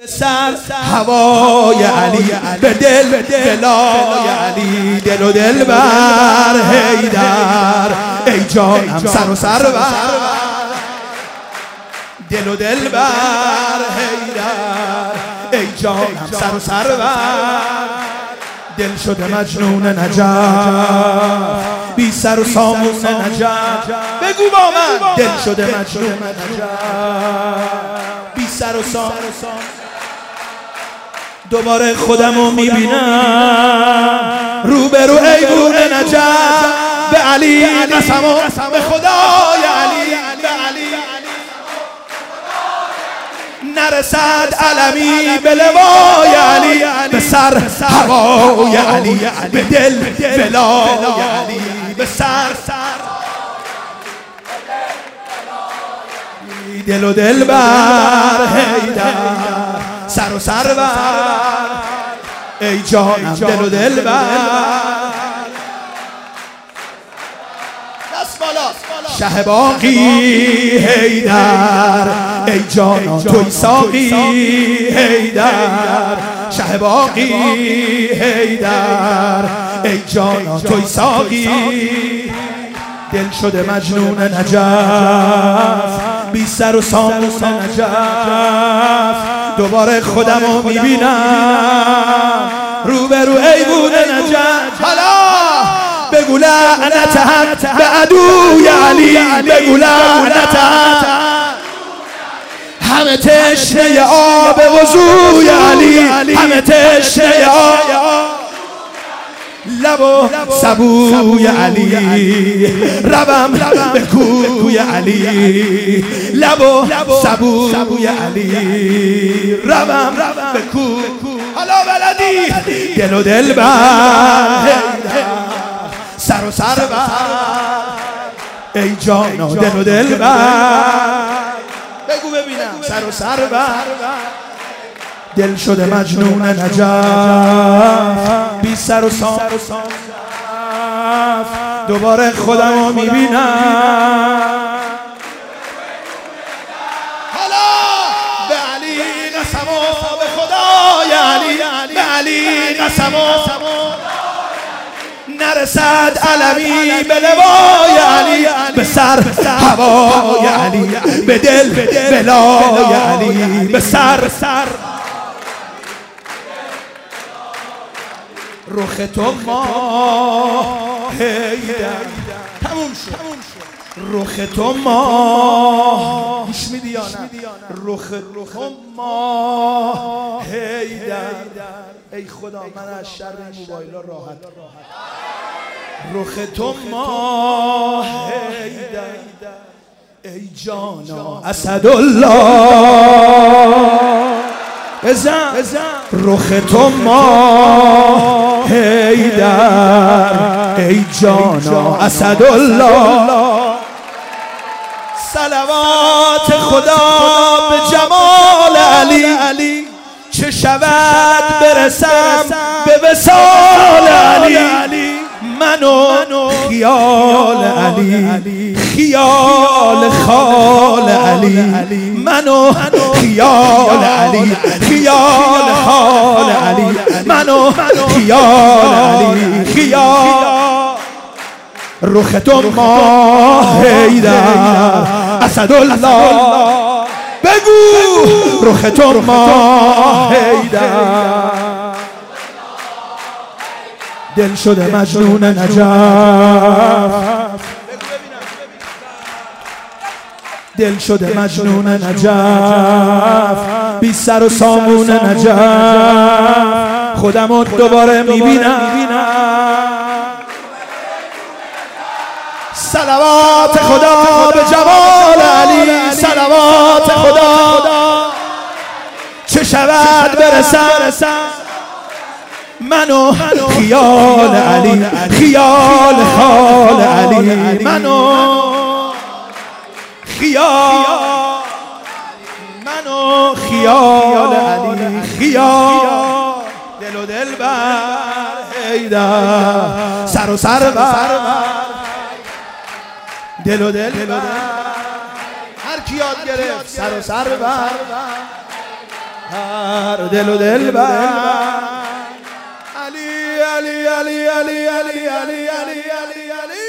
سر هوای علی به دل دلای علی دل و دل بر حیدر ای جانم سر و سر بر دل و دل بر حیدر ای جانم سر و سر بر دل شده مجنون نجف بی سر و سامون نجف بگو با من دل شده مجنون نجف بی سر و سامون دوباره خودمو میبینم روبرو ایوون نجف به علی قسمو به خدای علی به علی نرسد علمی به لوای علی به سر هوای علی به دل ولای علی به سر دل و دل بر حیدر سر و سر بر ای جانم دل و دل بر شه باقی حیدر ای جانا توی ساقی حیدر شه باقی حیدر ای جانا توی ساقی دل شده مجنون نجف بی سر و سامون نجف دوباره خودمو میبینم روبرو ایوون نجف حالا بگو لعنتهم به عدوی علی بگو لعنتهم همه تشنه آب وضوی علی همه تشنه آب لب و سبوی علی ربم به کوی علی لب و سبوی علی ربم به کوی حالا بلدی دل و دل بر سر و سر بر ای جانا دل و دل بر بگو ببینم سر و سر بر دل شده مجنون نجف بی سر و سام دوباره خودمو میبینم حالا به علی قسمو به خدای علی به علی قسمو نرسد علمی به لوای علی به سر هوای علی به دل ولای علی به سر رخ تو ماه حیدر تموم شد رخ تو ماه گوش میدی یا نه رخ تو ماه حیدر ای خدا من از شر موبایل راحت رخ تو ماه حیدر ای جانا اسدالله بزن رخ تو ماه حیدر ای جانا اسدالله صلوات خدا به جمال علی چه شود برسم به وصال علی منو خیال علی خیال خال علی منو خیال علی خیال خال علی منو خیال علی خیال رخ تو ماه حیدر اسدالله بگو رخ تو ماه حیدر دل شده مجنون نجف دل شده مجنون نجف بی سر و سامون نجف خودمو دوباره میبینم صلوات خدا به جمال علی صلوات خدا چه شود برسم منو خیال علی خیال خال علی منو خیال علی خیال دل و دل بر حیدر سر و سر بر دل و دل بر هر کی یاد گرفت سر و سر بر دل و دل بر علی علی علی علی علی علی علی علی علی